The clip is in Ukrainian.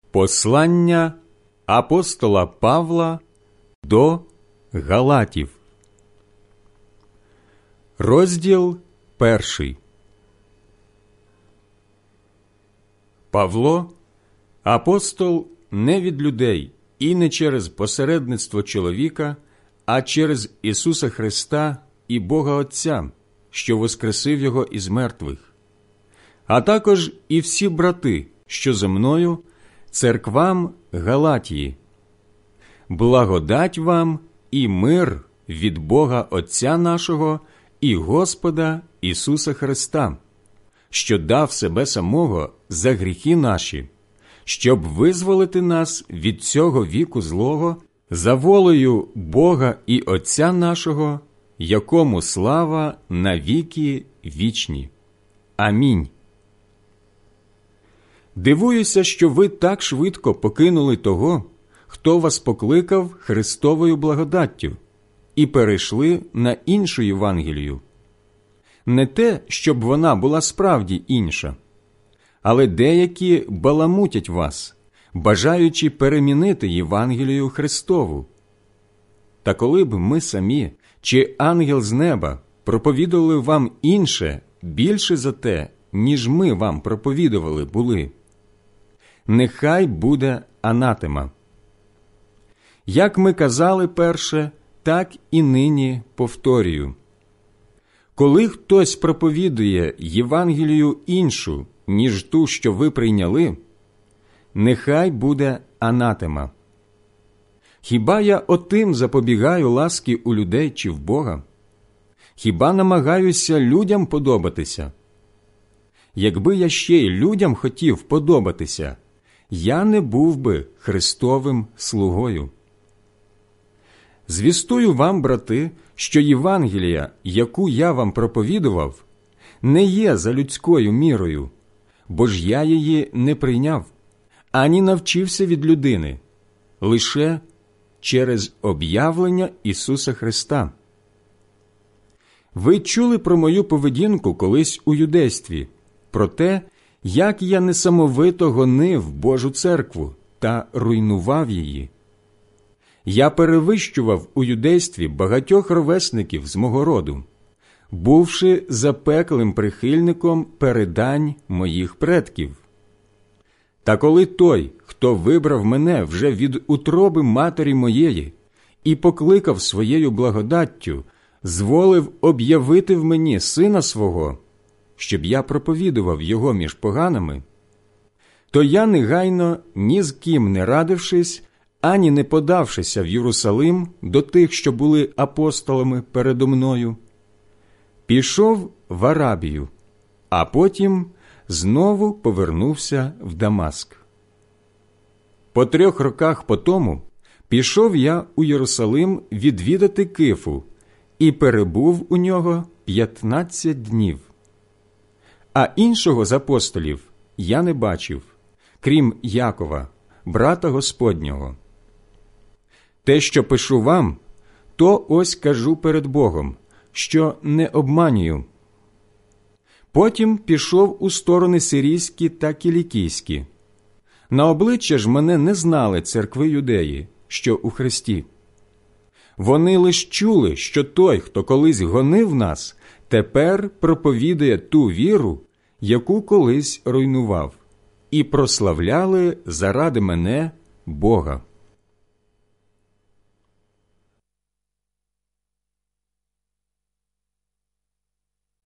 Послання апостола Павла до Галатів. Розділ 1. Павло, апостол не від людей і не через посередництво чоловіка, а через Ісуса Христа і Бога Отця, що воскресив Його із мертвих, а також і всі брати, що зо мною, церквам Галатії. Благодать вам і мир від Бога Отця нашого і Господа Ісуса Христа, що дав себе самого за гріхи наші, щоб визволити нас від цього віку злого за волею Бога і Отця нашого, якому слава на віки вічні. Амінь. Дивуюся, що ви так швидко покинули того, хто вас покликав Христовою благодаттю, і перейшли на іншу Євангелію. Не те, щоб вона була справді інша, але деякі баламутять вас, бажаючи перемінити Євангелію Христову. Та коли б ми самі чи ангел з неба проповідували вам інше, більше за те, ніж ми вам проповідували були, нехай буде анатема. Як ми казали перше, так і нині повторюю. Коли хтось проповідує Євангелію іншу, ніж ту, що ви прийняли, нехай буде анатема. Хіба я отим запобігаю ласки у людей чи в Бога? Хіба намагаюся людям подобатися? Якби я ще й людям хотів подобатися, я не був би Христовим слугою. Звістую вам, брати, що Євангелія, яку я вам проповідував, не є за людською мірою, бо ж я її не прийняв, ані навчився від людини, лише через об'явлення Ісуса Христа. Ви чули про мою поведінку колись у юдействі, про те, як я несамовито гонив Божу церкву та руйнував її. Я перевищував у юдействі багатьох ровесників з мого роду, бувши запеклим прихильником передань моїх предків. Та коли той, хто вибрав мене вже від утроби матері моєї і покликав своєю благодаттю, зволив об'явити в мені сина свого, щоб я проповідував його між поганими, то я негайно, ні з ким не радившись, ані не подавшися в Єрусалим до тих, що були апостолами передо мною, пішов в Арабію, а потім знову повернувся в Дамаск. По 3 роках потому пішов я у Єрусалим відвідати Кифу і перебув у нього 15 днів. А іншого з апостолів я не бачив, крім Якова, брата Господнього. Те, що пишу вам, то ось кажу перед Богом, що не обманюю. Потім пішов у сторони сирійські та кілікійські. На обличчя ж мене не знали церкви юдеї, що у Христі. Вони лиш чули, що той, хто колись гонив нас, тепер проповідує ту віру, яку колись руйнував, і прославляли заради мене Бога.